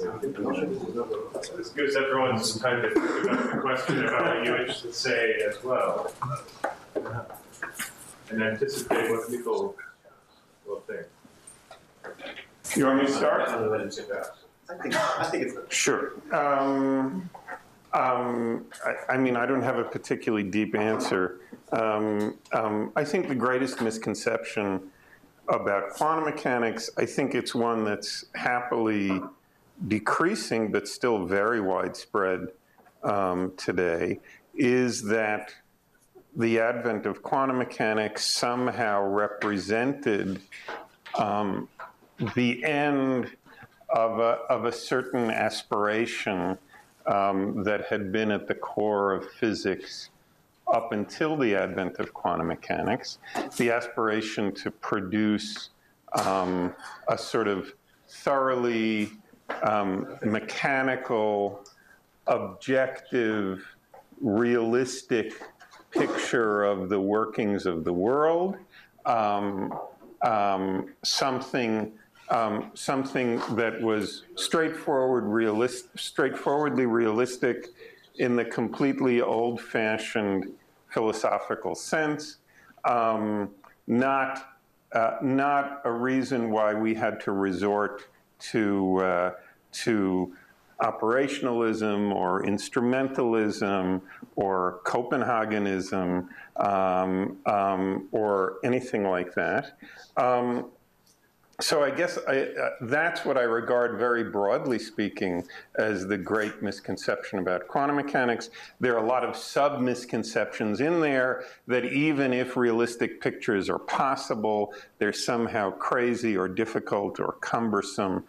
It's good as everyone's kind of thinking about the question about what you should say as well. And anticipate what people will think. You want me to start? I think it's Sure. I mean, I don't have a particularly deep answer. I think the greatest misconception about quantum mechanics, I think it's one that's happily decreasing but still very widespread today, is that the advent of quantum mechanics somehow represented the end of a certain aspiration that had been at the core of physics up until the advent of quantum mechanics, the aspiration to produce a sort of thoroughly mechanical, objective, realistic picture of the workings of the world, something that was straightforwardly realistic in the completely old-fashioned philosophical sense, not a reason why we had to resort to operationalism or instrumentalism or Copenhagenism or anything like that. So I guess that's what I regard, very broadly speaking, as the great misconception about quantum mechanics. There are a lot of sub-misconceptions in there that even if realistic pictures are possible, they're somehow crazy or difficult or cumbersome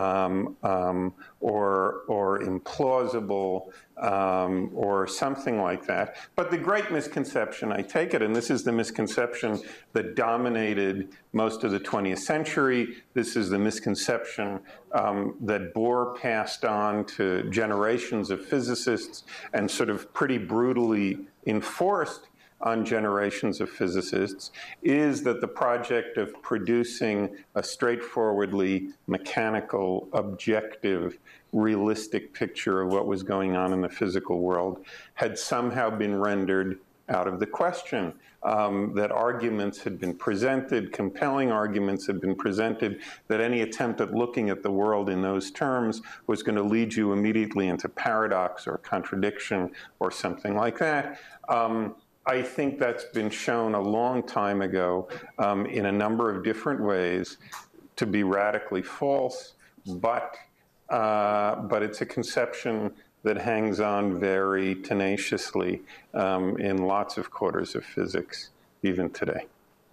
or implausible or something like that. But the great misconception, I take it, and this is the misconception that dominated most of the 20th century, this is the misconception that Bohr passed on to generations of physicists and sort of pretty brutally enforced on generations of physicists, is that the project of producing a straightforwardly mechanical, objective, realistic picture of what was going on in the physical world had somehow been rendered out of the question, that arguments had been presented, compelling arguments had been presented, that any attempt at looking at the world in those terms was going to lead you immediately into paradox or contradiction or something like that. I think that's been shown a long time ago in a number of different ways to be radically false, but it's a conception that hangs on very tenaciously in lots of quarters of physics, even today.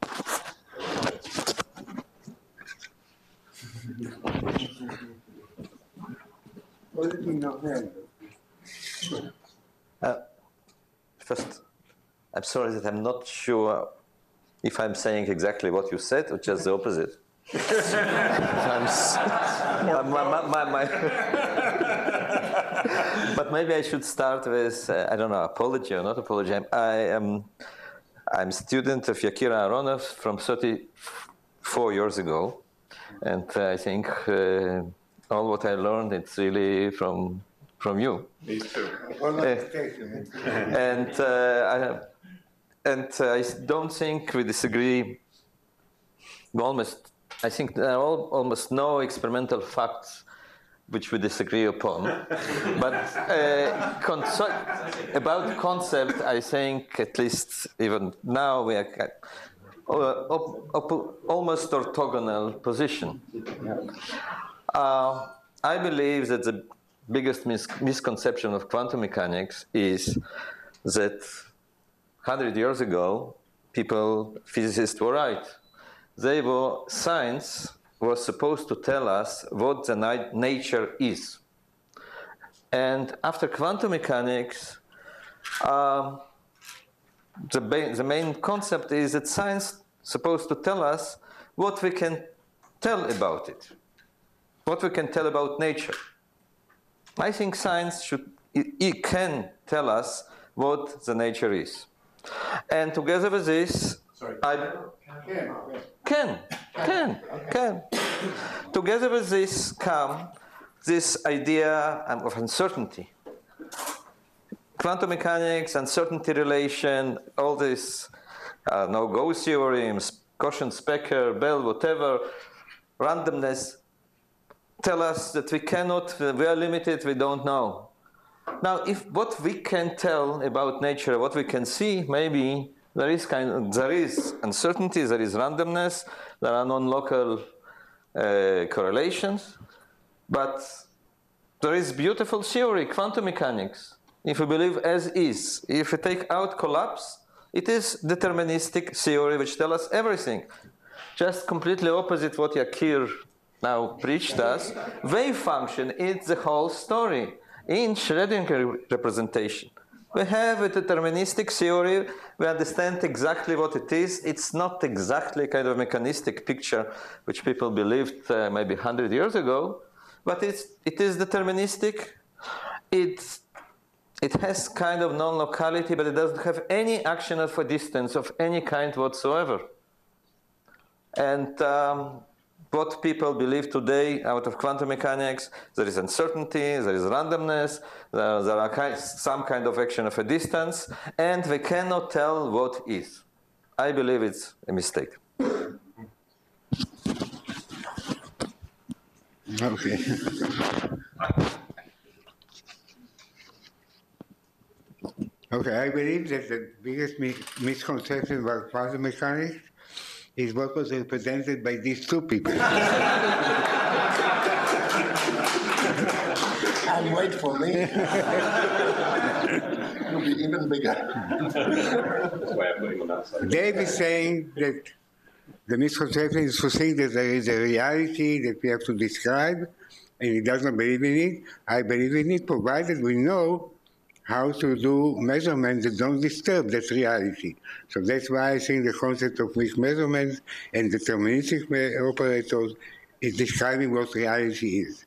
First, I'm sorry that I'm not sure if I'm saying exactly what you said or just the opposite. But maybe I should start with, I don't know, apology or not apology. I'm a student of Yakira Aronov from 34 years ago. And I think all what I learned, it's really from you. Me too. And I don't think we disagree. I think there are almost no experimental facts which we disagree upon. But about concept, I think at least even now we are almost orthogonal position. I believe that the biggest misconception of quantum mechanics is that 100 years ago, physicists were right. Science was supposed to tell us what the nature is. And after quantum mechanics, the main concept is that science is supposed to tell us what we can tell about it, what we can tell about nature. I think science can tell us what the nature is. And together with this, can. Together with this come this idea of uncertainty. Quantum mechanics, uncertainty relation, all this Gauss theorems, Cauchy-Specker, Bell, whatever, randomness, tell us that we cannot, we are limited, we don't know. Now, if what we can tell about nature, what we can see, maybe there is uncertainty, there is randomness, there are non-local correlations, but there is beautiful theory, quantum mechanics. If we believe as is, if we take out collapse, it is deterministic theory which tells us everything. Just completely opposite what Yakir now preached us. Wave function is the whole story in Schrödinger representation. We have a deterministic theory. We understand exactly what it is. It's not exactly kind of mechanistic picture which people believed maybe 100 years ago, but it is deterministic. It has kind of non-locality, but it doesn't have any action of a distance of any kind whatsoever. And what people believe today out of quantum mechanics, there is uncertainty, there is randomness, there are some kind of action of a distance, and we cannot tell what is. I believe it's a mistake. Okay. Okay, I believe that the biggest misconception about quantum mechanics is what was represented by these two people. And wait for me. It'll be even bigger. Dave is saying that the misconception is to think that there is a reality that we have to describe, and he doesn't believe in it. I believe in it, provided we know how to do measurements that don't disturb that reality. So that's why I think the concept of mixed measurements and deterministic operators is describing what reality is.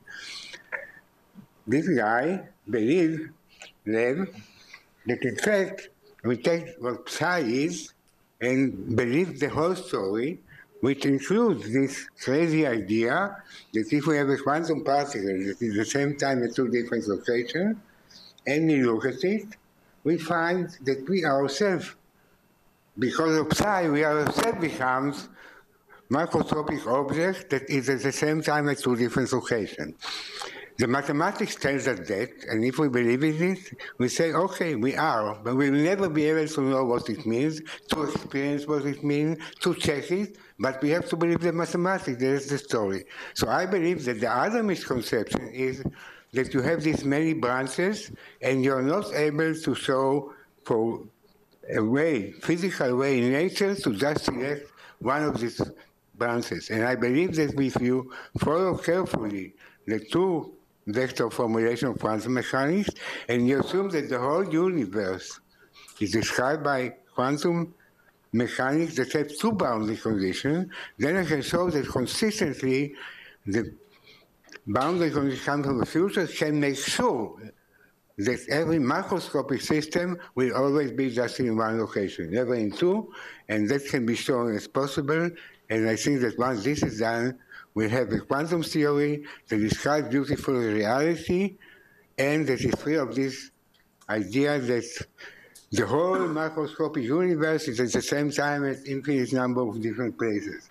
This guy believes, Lev, that in fact we take what psi is and believe the whole story, which includes this crazy idea that if we have a quantum particle that is at the same time at two different locations, and we look at it, we find that we ourselves, because of psi, we ourselves becomes macroscopic object that is at the same time at two different locations. The mathematics tells us that, and if we believe in it, we say, okay, we are, but we will never be able to know what it means, to experience what it means, to check it, but we have to believe the mathematics, that is the story. So I believe that the other misconception is that you have these many branches and you're not able to show for a way, physical way in nature to just select one of these branches. And I believe that if you follow carefully the two vector formulation of quantum mechanics and you assume that the whole universe is described by quantum mechanics that have two boundary conditions, then I can show that consistently the boundary conditions come from the future can make sure that every macroscopic system will always be just in one location, never in two, and that can be shown as possible. And I think that once this is done, we'll have a quantum theory that describes beautiful reality and that is free of this idea that the whole macroscopic universe is at the same time at infinite number of different places.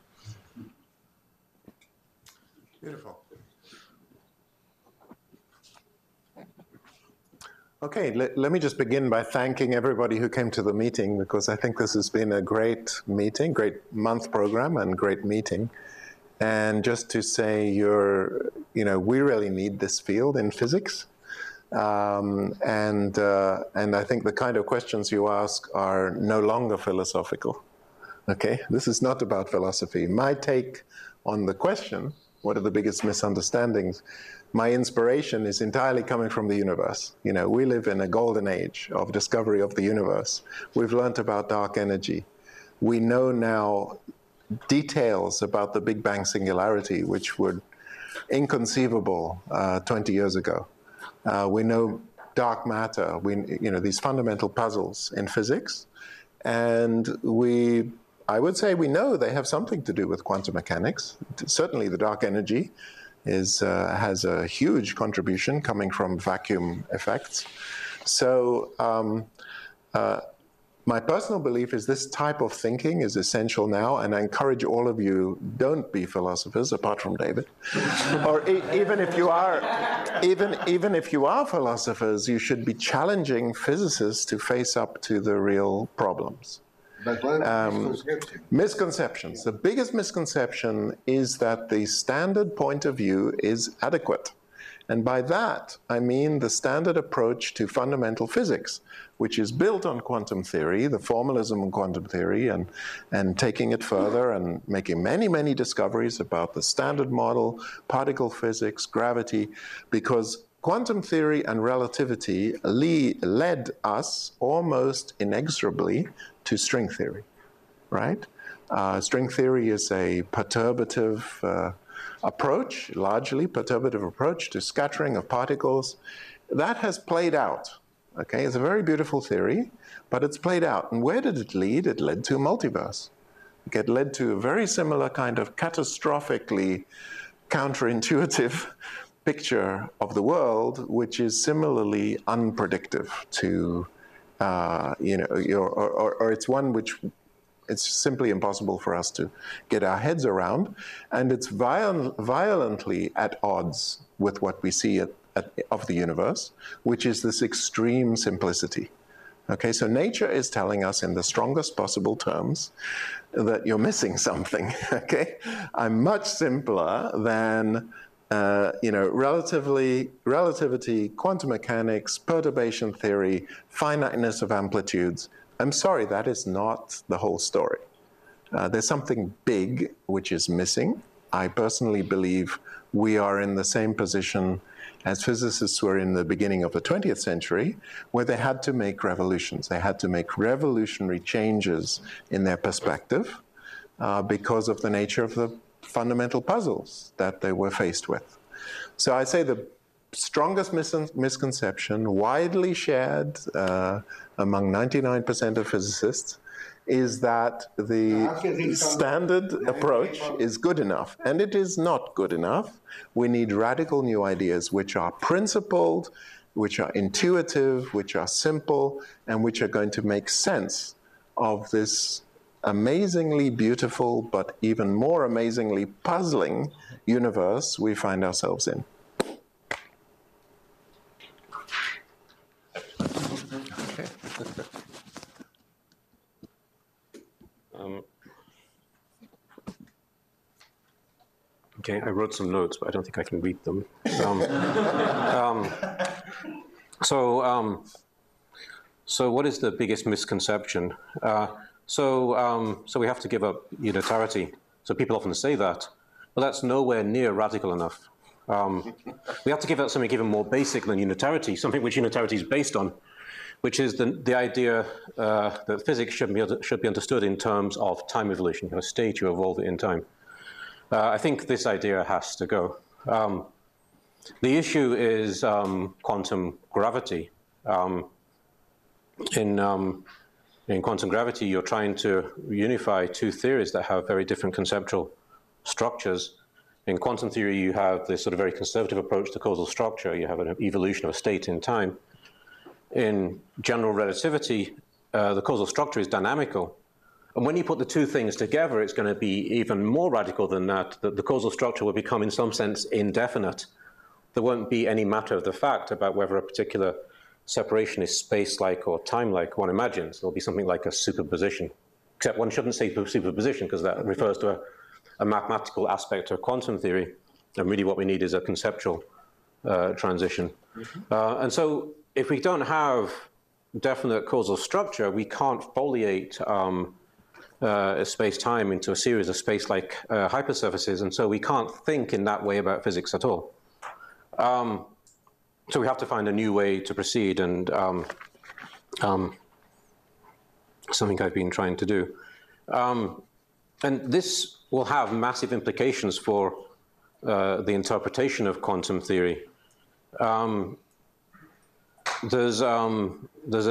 Beautiful. Okay, let me just begin by thanking everybody who came to the meeting, because I think this has been a great meeting, great month program and great meeting. And just to say we really need this field in physics. And I think the kind of questions you ask are no longer philosophical. Okay, this is not about philosophy. My take on the question, what are the biggest misunderstandings? My inspiration is entirely coming from the universe. We live in a golden age of discovery of the universe. We've learned about dark energy. We know now details about the Big Bang singularity, which were inconceivable 20 years ago. We know dark matter, these fundamental puzzles in physics. And I would say we know they have something to do with quantum mechanics, certainly the dark energy. has a huge contribution coming from vacuum effects. So my personal belief is this type of thinking is essential now, and I encourage all of you, don't be philosophers, apart from David. Or even if you are, even if you are philosophers, you should be challenging physicists to face up to the real problems. But what misconception? Misconceptions. The biggest misconception is that the standard point of view is adequate. And by that, I mean the standard approach to fundamental physics, which is built on quantum theory, the formalism of quantum theory, and taking it further and making many, many discoveries about the standard model, particle physics, gravity, because quantum theory and relativity led us almost inexorably to string theory, right? String theory is a perturbative approach, largely perturbative approach to scattering of particles. That has played out, okay? It's a very beautiful theory, but it's played out. And where did it lead? It led to a multiverse. It led to a very similar kind of catastrophically counterintuitive picture of the world, which is similarly unpredictive to, or it's one which it's simply impossible for us to get our heads around, and it's violently at odds with what we see of the universe, which is this extreme simplicity. Okay, so nature is telling us in the strongest possible terms that you're missing something, okay? I'm much simpler than relativity, quantum mechanics, perturbation theory, finiteness of amplitudes. I'm sorry, that is not the whole story. There's something big which is missing. I personally believe we are in the same position as physicists were in the beginning of the 20th century, where they had to make revolutions. They had to make revolutionary changes in their perspective because of the nature of the fundamental puzzles that they were faced with. So I say the strongest misconception, widely shared among 99% of physicists, is that the standard approach is good enough. And it is not good enough. We need radical new ideas which are principled, which are intuitive, which are simple, and which are going to make sense of this amazingly beautiful, but even more amazingly puzzling universe we find ourselves in. Okay, I wrote some notes, but I don't think I can read them. So what is the biggest misconception? So we have to give up unitarity. So people often say that, but that's nowhere near radical enough. We have to give up something even more basic than unitarity, something which unitarity is based on, which is the idea that physics should be understood in terms of time evolution. You have a state, you evolve it in time. I think this idea has to go. The issue is quantum gravity. In quantum gravity, you're trying to unify two theories that have very different conceptual structures. In quantum theory, you have this sort of very conservative approach to causal structure. You have an evolution of a state in time. In general relativity, the causal structure is dynamical. And when you put the two things together, it's going to be even more radical than that. The causal structure will become, in some sense, indefinite. There won't be any matter of the fact about whether a particular separation is space-like or time-like. One imagines there'll be something like a superposition. Except one shouldn't say superposition, because that refers to a mathematical aspect of quantum theory. And really what we need is a conceptual transition. And so if we don't have definite causal structure, we can't foliate space-time into a series of space-like hypersurfaces, and so we can't think in that way about physics at all. So we have to find a new way to proceed, and something I've been trying to do. And this will have massive implications for the interpretation of quantum theory. There's an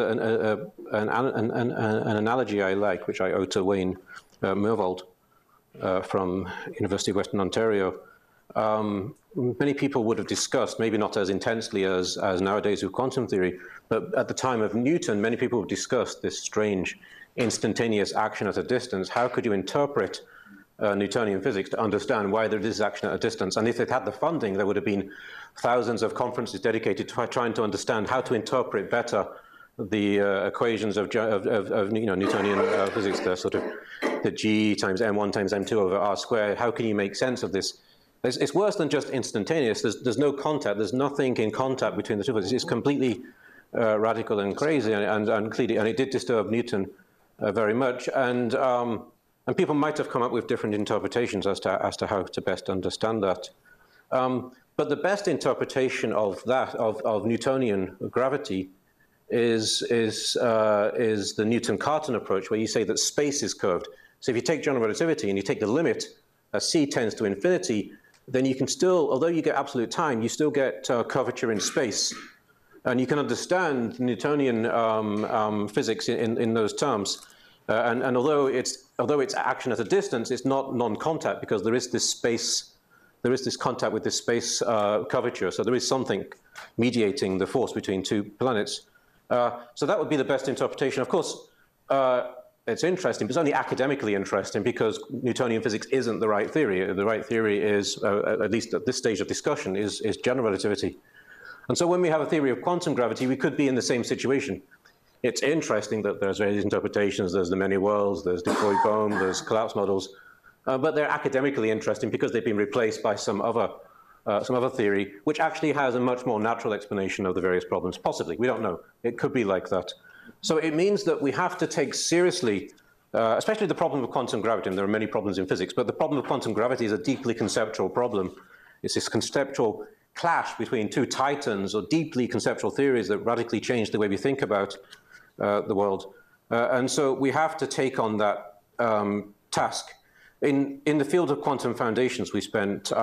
analogy I like, which I owe to Wayne Myhrvold from University of Western Ontario. many people would have discussed, maybe not as intensely as nowadays with quantum theory, but at the time of Newton, many people have discussed this strange instantaneous action at a distance. How could you interpret Newtonian physics to understand why there is action at a distance? And if they'd had the funding, there would have been thousands of conferences dedicated to trying to understand how to interpret better the equations of Newtonian physics, the sort of the G times m1 times m2 over r squared. How can you make sense of this? It's worse than just instantaneous. There's no contact. There's nothing in contact between the two. It's completely radical and crazy, and it did disturb Newton very much. And people might have come up with different interpretations as to how to best understand that. But the best interpretation of that of Newtonian gravity is the Newton-Cartan approach, where you say that space is curved. So if you take general relativity and you take the limit as c tends to infinity, then you can still, although you get absolute time, you still get curvature in space. And you can understand Newtonian physics in those terms. And although it's action at a distance, it's not non-contact, because there is this space, there is this contact with this space curvature. So there is something mediating the force between two planets. So that would be the best interpretation. Of course, it's interesting, but it's only academically interesting, because Newtonian physics isn't the right theory. The right theory is, at least at this stage of discussion, is general relativity. And so when we have a theory of quantum gravity, we could be in the same situation. It's interesting that there's various interpretations. There's the many worlds, there's de Broglie-Bohm, there's collapse models, but they're academically interesting because they've been replaced by some other theory, which actually has a much more natural explanation of the various problems. Possibly, we don't know. It could be like that. So it means that we have to take seriously, especially the problem of quantum gravity, and there are many problems in physics, but the problem of quantum gravity is a deeply conceptual problem. It's this conceptual clash between two titans, or deeply conceptual theories that radically change the way we think about the world. And so we have to take on that task. In the field of quantum foundations, we spent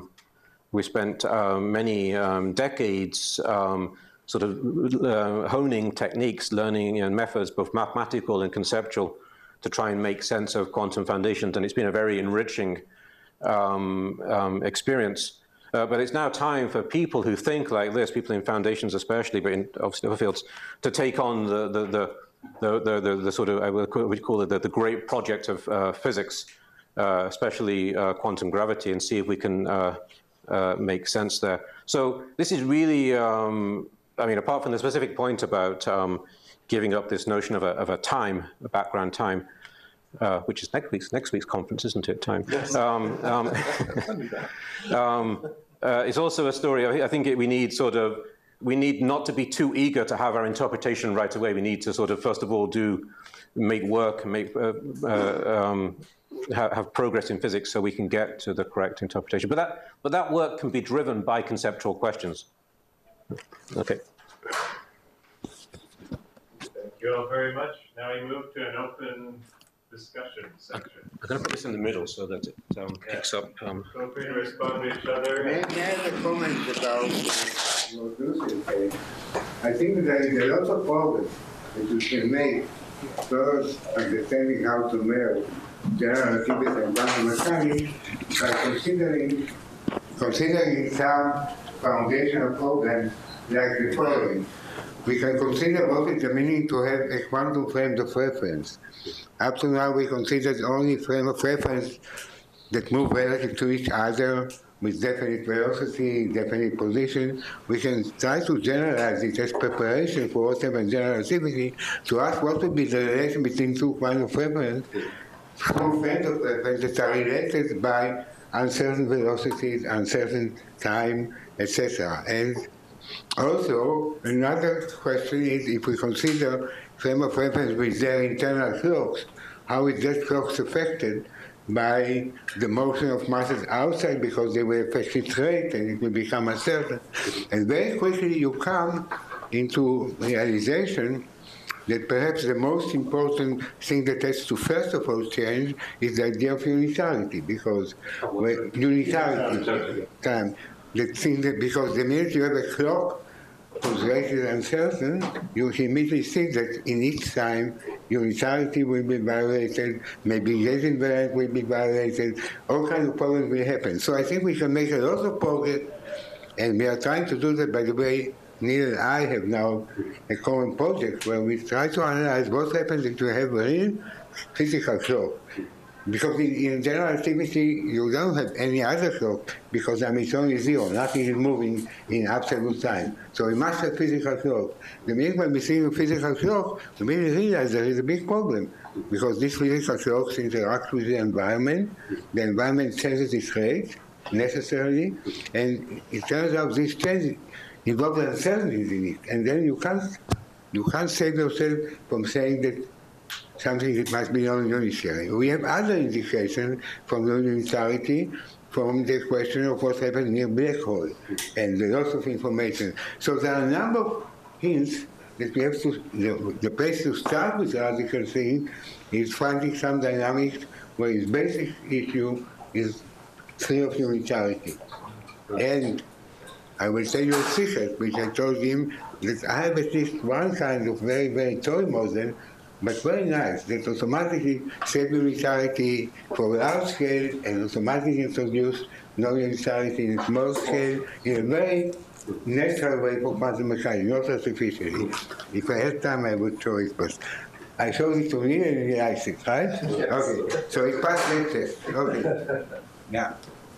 many decades sort of honing techniques, learning methods, both mathematical and conceptual, to try and make sense of quantum foundations. And it's been a very enriching experience. But it's now time for people who think like this, people in foundations especially, but in obviously other fields, to take on the sort of, I would call it the great project of physics, especially quantum gravity, and see if we can make sense there. So this is really, I mean, apart from the specific point about giving up this notion of a time, a background time, which is next week's conference, isn't it? Time. Yes. It's also a story. I think we need not to be too eager to have our interpretation right away. We need to sort of first of all make work, have progress in physics, so we can get to the correct interpretation. But that work can be driven by conceptual questions. Okay. Thank you all very much. Now we move to an open discussion section. I'm going to put this in the middle so that it picks up. Feel free to respond to each other. May I have a comment about what Lucy said? I think there is a lot of progress that you can make first understanding how to merge general relativity and quantum mechanics by considering some foundational problems like the following. We can consider what is the meaning to have a quantum frame of reference. Up to now, we considered only frame of reference that move relative to each other with definite velocity, definite position. We can try to generalize it as preparation for whatever general relativity to ask what would be the relation between two quantum reference, two frames of reference that are related by uncertain velocities, uncertain time, etc. And also, another question is, if we consider frame of reference with their internal clocks, how is that clocks affected by the motion of masses outside, because they will affect its rate and it will become uncertain. And very quickly you come into realization that perhaps the most important thing that has to first of all change is the idea of unitarity, because unitarity time. The thing that, because the minute you have a clock whose rate is uncertain, you immediately see that in each time unitarity will be violated, maybe Z invariant will be violated, all kinds of problems will happen. So I think we can make a lot of progress, and we are trying to do that. By the way, Neil and I have now a common project where we try to analyze what happens if you have real physical clock. Because in general relativity, you don't have any other clock, because it's only zero, nothing is moving in absolute time. So we must have physical clock. The minute when we see a physical clock, we really realize there is a big problem, because these physical clocks interact with the environment changes its rate necessarily, and it turns out this change involves uncertainties in it, and then you can't save yourself from saying that something that must be non-unitary. We have other indications from non-unitarity, from the question of what happens near black hole, and the loss of information. So there are a number of hints that we have to, the place to start with radical thinking is finding some dynamics where its basic issue is free of unitarity. And I will tell you a secret, which I told him, that I have at least one kind of very, very toy model, but very nice, that automatically save unitarity for large scale and automatically introduce non-unitarity in small scale in a very natural way for quantum mechanics, not artificially. If I had time, I would show it, but I showed it to Neil and he likes it, right? Yes. Okay, so it passed that test. Okay. Yeah.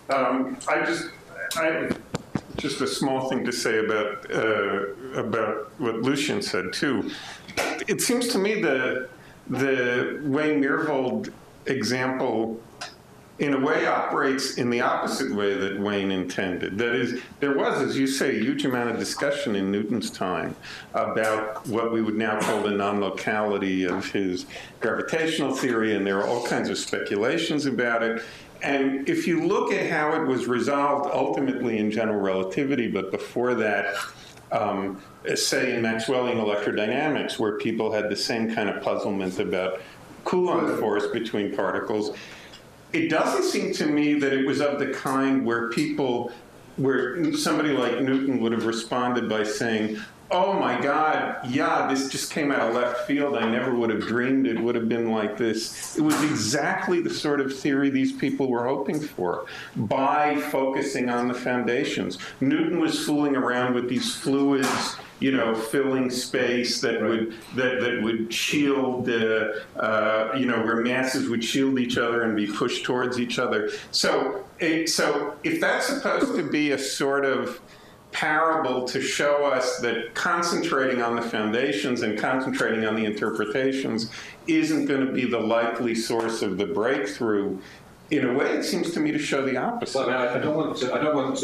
I just a small thing to say about what Lucian said too. It seems to me the Wayne Myhrvold example, in a way, operates in the opposite way that Wayne intended. That is, there was, as you say, a huge amount of discussion in Newton's time about what we would now call the non-locality of his gravitational theory, and there are all kinds of speculations about it. And if you look at how it was resolved ultimately in general relativity, but before that, say in Maxwellian electrodynamics, where people had the same kind of puzzlement about Coulomb force between particles, it doesn't seem to me that it was of the kind where somebody like Newton would have responded by saying, oh my God, yeah, this just came out of left field. I never would have dreamed it would have been like this. It was exactly the sort of theory these people were hoping for by focusing on the foundations. Newton was fooling around with these fluids, filling space that would shield, where masses would shield each other and be pushed towards each other. So if that's supposed to be a sort of parable to show us that concentrating on the foundations and concentrating on the interpretations isn't going to be the likely source of the breakthrough, in a way, it seems to me to show the opposite. Well, I don't want to sort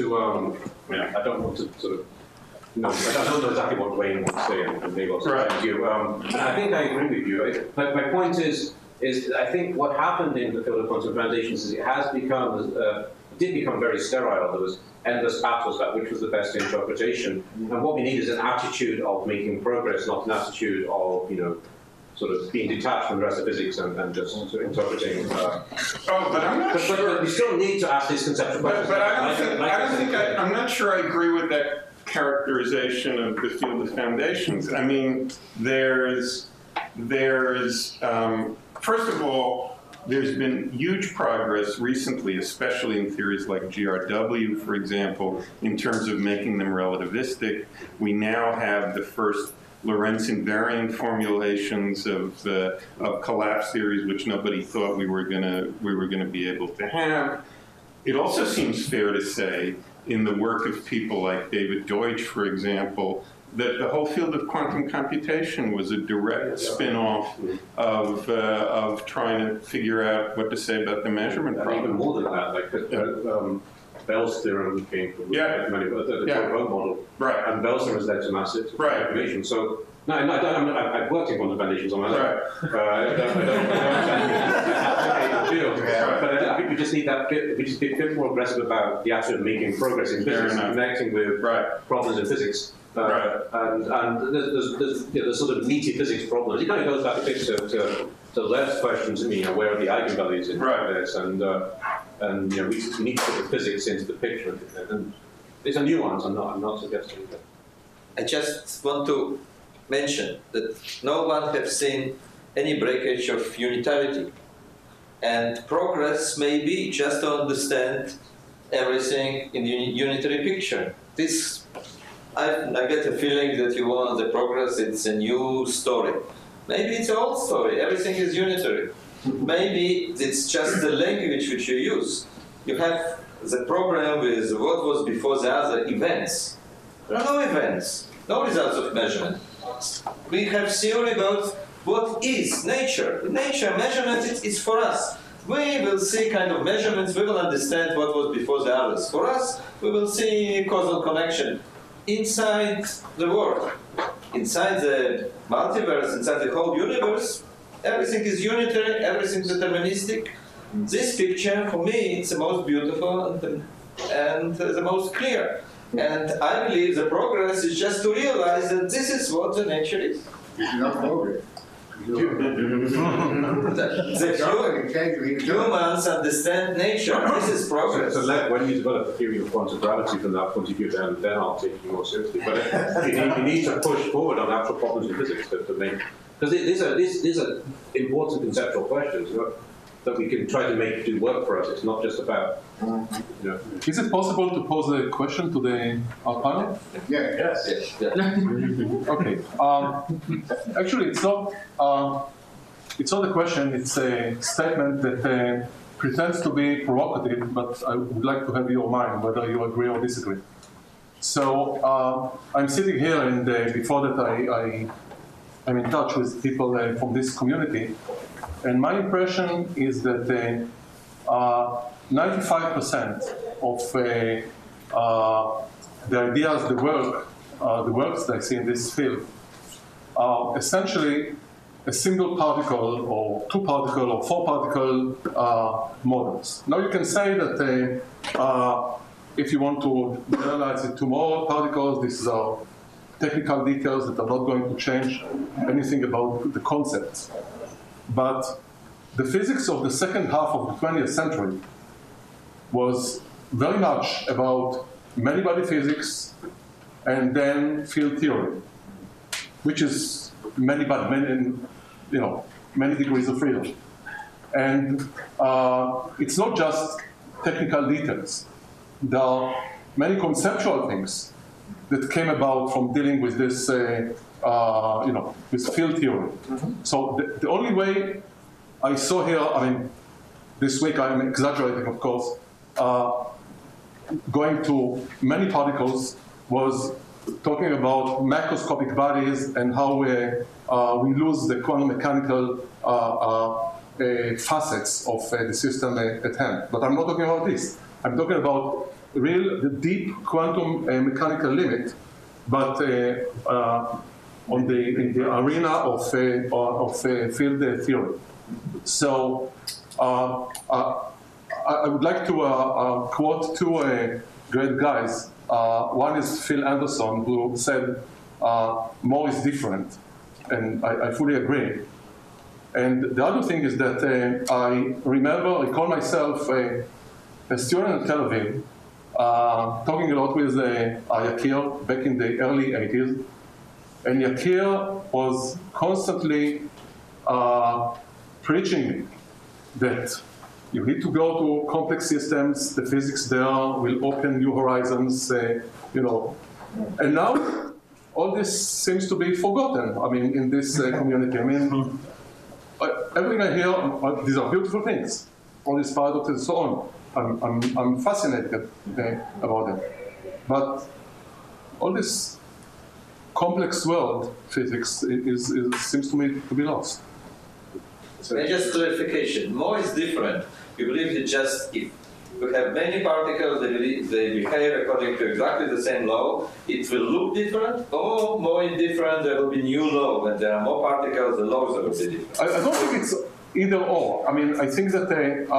of. No, I don't know exactly what Wayne would say, and maybe also right. You. I think I agree with you. But my point is I think what happened in the field of quantum foundations is it has become, did become very sterile. There was endless battles about which was the best interpretation. And what we need is an attitude of making progress, not an attitude of, sort of being detached from the rest of physics and just interpreting. But I'm not sure. But we still need to ask these conceptual questions. But I'm not sure I agree with that characterization of the field of foundations. I mean, there's first of all, there's been huge progress recently, especially in theories like GRW, for example, in terms of making them relativistic. We now have the first Lorentz invariant formulations of collapse theories, which nobody thought we were gonna be able to have. It also seems fair to say, in the work of people like David Deutsch, for example, that the whole field of quantum computation was a direct spin-off of trying to figure out what to say about the measurement problem. Even more than that, like Bell's theorem came from the Poincare model, right? And Bell's theorem has led to massive information. So I've worked in quantum foundations on my own. I I think we just need that. We just be a bit more aggressive about the action of making progress in physics, and connecting with problems in physics. And there's sort of meaty physics problems. It kind of goes back a bit to Lev's question to me, where are the eigenvalues in this? And we need to put the physics into the picture. And it's a nuance. I'm not suggesting that. I just want to mention that no one has seen any breakage of unitarity. And progress may be just to understand everything in the unitary picture. This, I get a feeling that you want the progress, it's a new story. Maybe it's an old story, everything is unitary. Maybe it's just the language which you use. You have the problem with what was before the other events. There are no events, no results of measurement. We have theory about what is nature. Nature measurement is for us. We will see kind of measurements, we will understand what was before the others. For us, we will see causal connection inside the world, inside the multiverse, inside the whole universe. Everything is unitary, everything is deterministic. This picture, for me, it's the most beautiful and the most clear. And I believe the progress is just to realize that this is what the nature is. It's not progress. The humans understand nature. This is progress. So when you develop a theory of quantum gravity from that point of view, then I'll take you more seriously. But you need to push forward on actual problems in physics to make, because these are important conceptual questions that we can try to make do work for us. It's not just about, Is it possible to pose a question to the panel? Yes. Okay. Actually, it's not a question. It's a statement that pretends to be provocative, but I would like to have your mind whether you agree or disagree. So I'm sitting here, and before that, I'm in touch with people from this community, and my impression is that 95% of the ideas, the works that I see in this field are essentially a single particle or two particle or four particle models. Now you can say that if you want to generalize it to more particles, these are technical details that are not going to change anything about the concepts. But the physics of the second half of the 20th century was very much about many-body physics and then field theory, which is many degrees of freedom. And it's not just technical details. There are many conceptual things that came about from dealing with this, with field theory. So the only way I saw here, I mean, this week I'm exaggerating, of course, going to many particles was talking about macroscopic bodies and how we lose the quantum mechanical facets of the system at hand. But I'm not talking about this. I'm talking about the deep quantum mechanical limit, but in the arena of field theory. So I would like to quote two great guys. One is Phil Anderson, who said, more is different, and I fully agree. And the other thing is that I recall myself a student in Tel Aviv, talking a lot with Yakir back in the early 80s. And Yakir was constantly preaching that you need to go to complex systems, the physics there will open new horizons, And now, all this seems to be forgotten, I mean, in this community. I mean, everything I hear, these are beautiful things, all these paradoxes and so on. I'm fascinated about them. But all this complex world physics seems to me to be lost. And just clarification, more is different. You believe that just if you have many particles, they behave according to exactly the same law, it will look different, or more indifferent, there will be new law. When there are more particles, the laws will be different. I don't think it's either or. I mean, I think that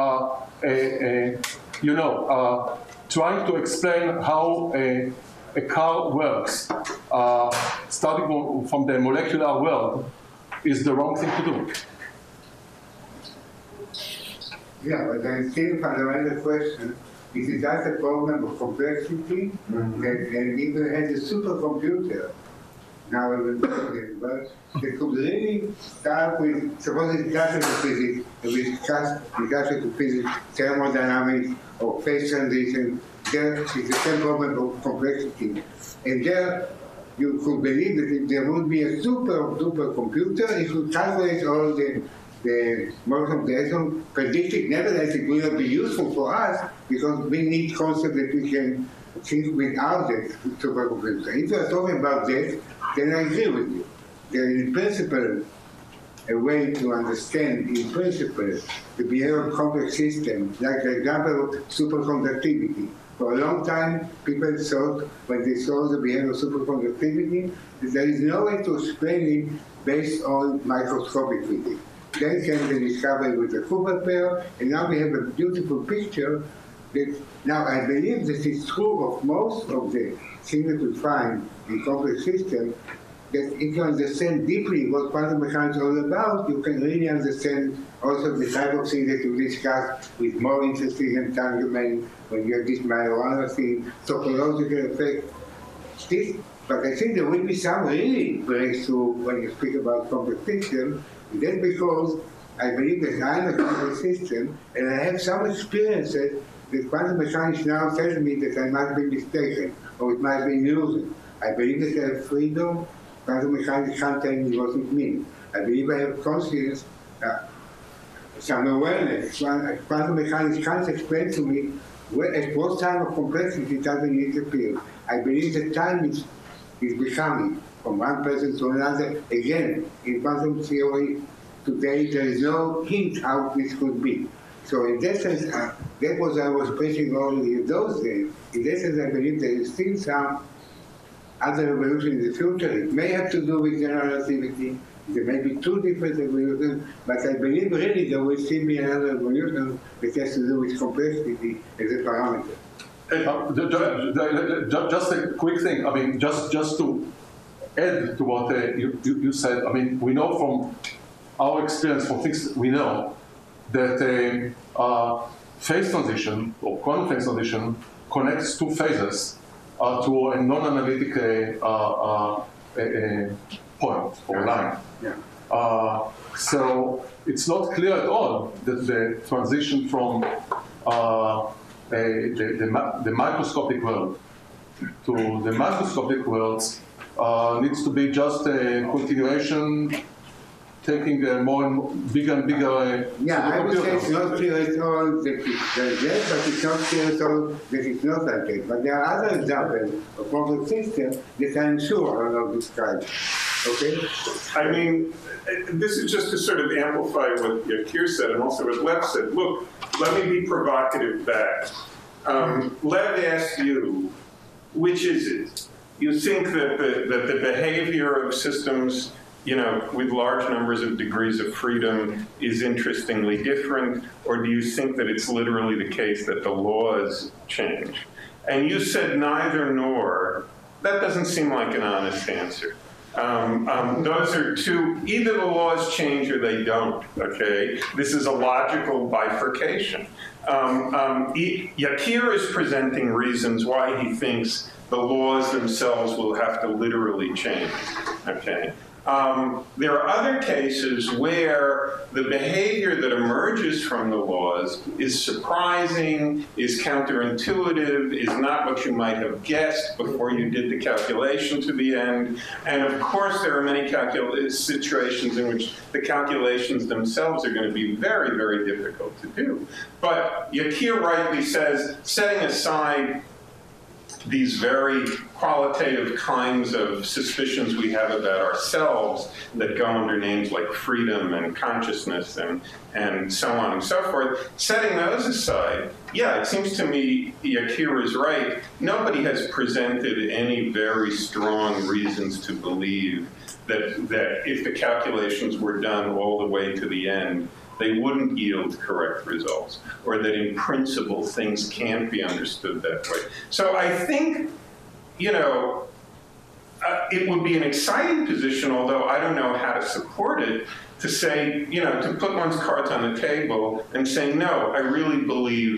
trying to explain how a car works, starting from the molecular world, is the wrong thing to do. Yeah, but the still fundamental question It is just a problem of complexity, and even has a supercomputer. Now I will go there, but they could really start with, suppose it's classical physics, and we discuss in classical physics, thermodynamics, or phase transition. There is the same problem of complexity. And there, you could believe that if there would be a super computer, it would calculate all the motion of the atom, predict it. Nevertheless, it will not be useful for us because we need concepts that we can think without that supercomputer. If you are talking about that, then I agree with you. There is in principle a way to understand in principle the behavior of complex systems, like the example of superconductivity. For a long time, people thought, when they saw the behavior of superconductivity, that there is no way to explain it based on microscopic physics. Then came the discovery with the Cooper pair, and now we have a beautiful picture that, now I believe this is true of most of the things that we find in complex systems, that if you understand deeply what quantum mechanics is all about, you can really understand also the type of things that you discussed with more interesting entanglement, when you have this marijuana thing, topological effect. But I think there will be some really breakthrough when you speak about complex systems. That's because I believe that I'm a complex system, and I have some experiences that quantum mechanics now tells me that I might be mistaken, or it might be an illusion. I believe that I have freedom. Quantum mechanics can't tell me what it means. I believe I have conscience, some awareness. Quantum mechanics can't explain to me at what time of complexity doesn't it appear. I believe that time is becoming from one person to another. Again, in quantum theory today, there is no hint how this could be. So in that sense, that was I was preaching already in those days. In that sense, I believe there is still some other evolution in the future. It may have to do with general relativity. There may be two different evolutions, but I believe really there will still be another evolution that has to do with complexity as a parameter. Just a quick thing. I mean, just to add to what you said. I mean, we know from our experience, from things we know, that phase transition or quantum phase transition connects two phases to a non-analytic point or line. Yeah. So it's not clear at all that the transition from the microscopic world to the macroscopic world needs to be just a continuation, taking a more and bigger yeah, I would say it's not clear at all that it's like that, but it's not clear at all that it's not like that. But there are other examples of complex systems that I'm sure are not described. Okay? I mean, this is just to sort of amplify what Yakir said and also what Lev said. Look, let me be provocative back. Lev asked you, which is it? You think that the behavior of systems, you know, with large numbers of degrees of freedom is interestingly different, or do you think that it's literally the case that the laws change? And you said neither nor. That doesn't seem like an honest answer. Those are two, either the laws change or they don't, okay? This is a logical bifurcation. Yakir is presenting reasons why he thinks the laws themselves will have to literally change, okay? There are other cases where the behavior that emerges from the laws is surprising, is counterintuitive, is not what you might have guessed before you did the calculation to the end. And of course, there are many situations in which the calculations themselves are going to be very, very difficult to do. But Yakir rightly says, setting aside these very qualitative kinds of suspicions we have about ourselves that go under names like freedom and consciousness and so on and so forth, setting those aside, yeah, it seems to me Yakir is right. Nobody has presented any very strong reasons to believe that if the calculations were done all the way to the end, they wouldn't yield correct results, or that in principle things can't be understood that way. So I think, you know, it would be an exciting position, although I don't know how to support it, to say, you know, to put one's cards on the table and say, no, I really believe the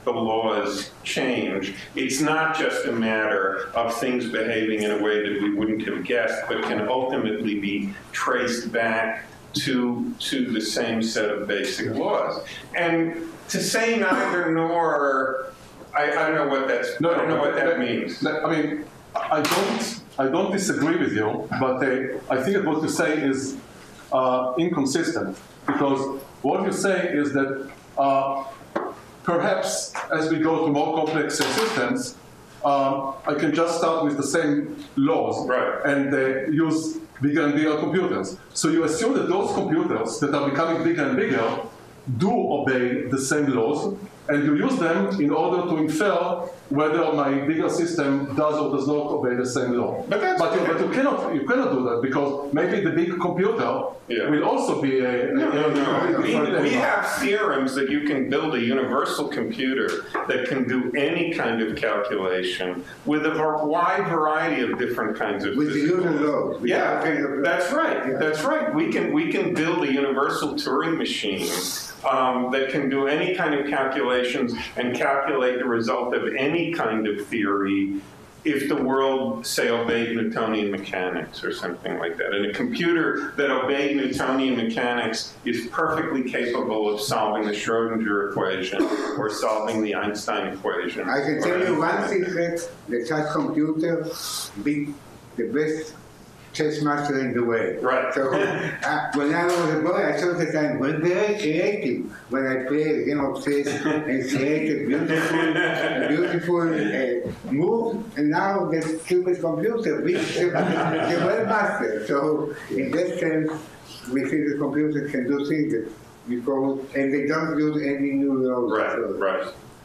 the laws change. It's not just a matter of things behaving in a way that we wouldn't have guessed, but can ultimately be traced back to the same set of basic laws. And to say neither nor, I don't know what that's. I don't know what that means. I mean, I don't disagree with you, but I think that what you say is inconsistent, because what you say is that perhaps as we go to more complex systems, I can just start with the same laws, right, and use bigger and bigger computers. So you assume that those computers that are becoming bigger and bigger do obey the same laws, and you use them in order to infer whether my bigger system does or does not obey the same law. But you cannot do that, because maybe the big computer will also be a... We have theorems that you can build a universal computer that can do any kind of calculation with a wide variety of different kinds of with the user laws. Yeah, that's right. Yeah. That's right. We can build a universal Turing machine that can do any kind of calculations and calculate the result of any kind of theory if the world, say, obeyed Newtonian mechanics or something like that. And a computer that obeyed Newtonian mechanics is perfectly capable of solving the Schrodinger equation or solving the Einstein equation. I can tell you one secret, that such computer beat the best chess master in the world. Right. So when I was a boy, I thought that I was very creative when I played a game of chess and created beautiful move. And now the stupid computer beats the world master. So in that sense, we think the computer can do things that and they don't use any new laws. Right. So Right.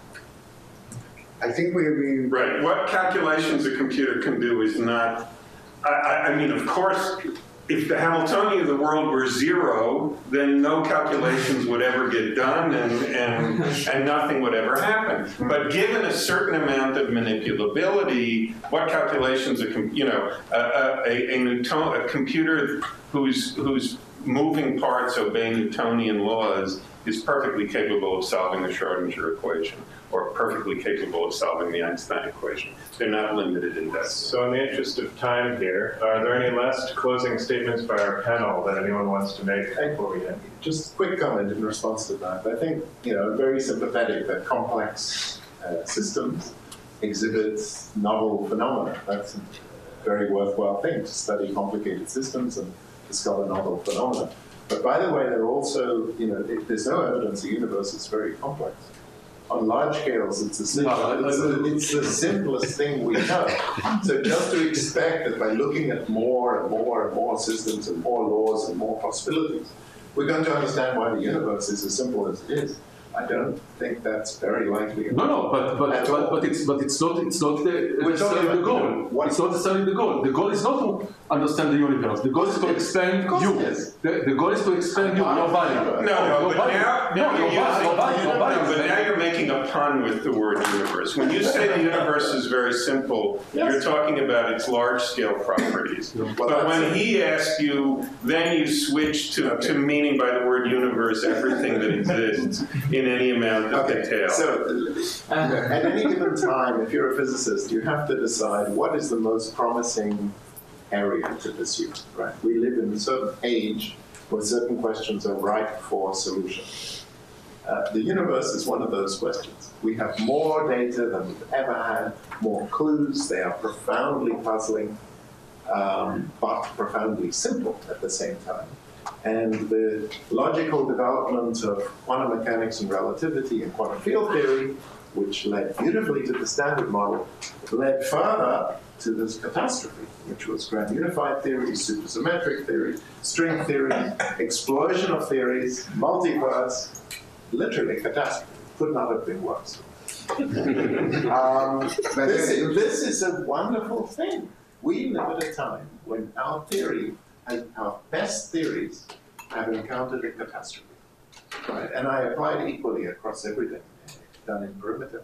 I think we have been right. What calculations a computer can do is not. I mean, of course, if the Hamiltonian of the world were zero, then no calculations would ever get done and nothing would ever happen. But given a certain amount of manipulability, what calculations a computer whose moving parts obey Newtonian laws is perfectly capable of solving the Schrodinger equation, or perfectly capable of solving the Einstein equation. They're not limited in depth. So in the interest of time here, are there any last closing statements by our panel that anyone wants to make before we end? Just a quick comment in response to that. I think, very sympathetic that complex systems exhibit novel phenomena. That's a very worthwhile thing, to study complicated systems and discover novel phenomena. But by the way, there are also, there's no evidence the universe is very complex. On large scales, it's the simplest thing we know. So just to expect that by looking at more and more and more systems and more laws and more possibilities, we're going to understand why the universe is as simple as it is. I don't think that's very likely. No, but it's not necessarily the goal. It's not necessarily the goal. The goal is not to understand the universe. The goal is to expand you. The goal is to expand you, your body. But now you're making a pun with the word universe. When you say the universe is very simple, you're talking about its large-scale properties. But when he asked you, then you switch to meaning by the word universe everything that exists in any amount of detail. So at any given time, if you're a physicist, you have to decide what is the most promising area to pursue, right? We live in a certain age where certain questions are ripe for solution. The universe is one of those questions. We have more data than we've ever had, more clues. They are profoundly puzzling, but profoundly simple at the same time. And the logical development of quantum mechanics and relativity and quantum field theory, which led beautifully to the Standard Model, led further to this catastrophe, which was grand unified theory, supersymmetric theory, string theory, explosion of theories, multiverse, literally catastrophe. Could not have been worse. This is a wonderful thing. We live at a time when our best theories have encountered a catastrophe. Right? And I apply it equally across everything done in perimeter.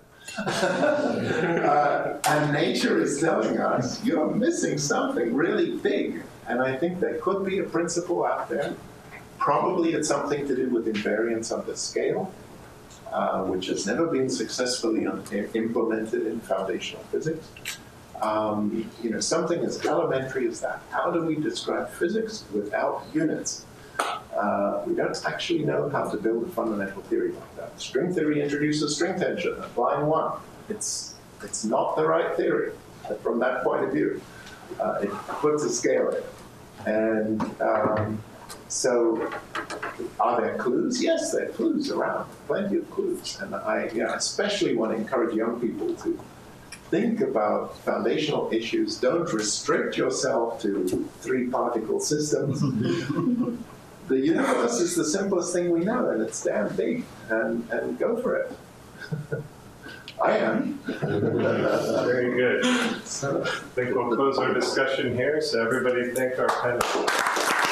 And nature is telling us, you're missing something really big. And I think there could be a principle out there. Probably it's something to do with invariance of the scale. which has never been successfully implemented in foundational physics. Something as elementary as that. How do we describe physics without units? We don't actually know how to build a fundamental theory like that. String theory introduces string tension at line 1. It's not the right theory from that point of view. It puts a scale in. And so are there clues? Yes, there are clues around, plenty of clues. And I especially want to encourage young people to think about foundational issues. Don't restrict yourself to 3-particle systems. The universe is the simplest thing we know, and it's damn big, and go for it. I am. Very good. So I think we'll close our discussion here. So everybody thank our panelists.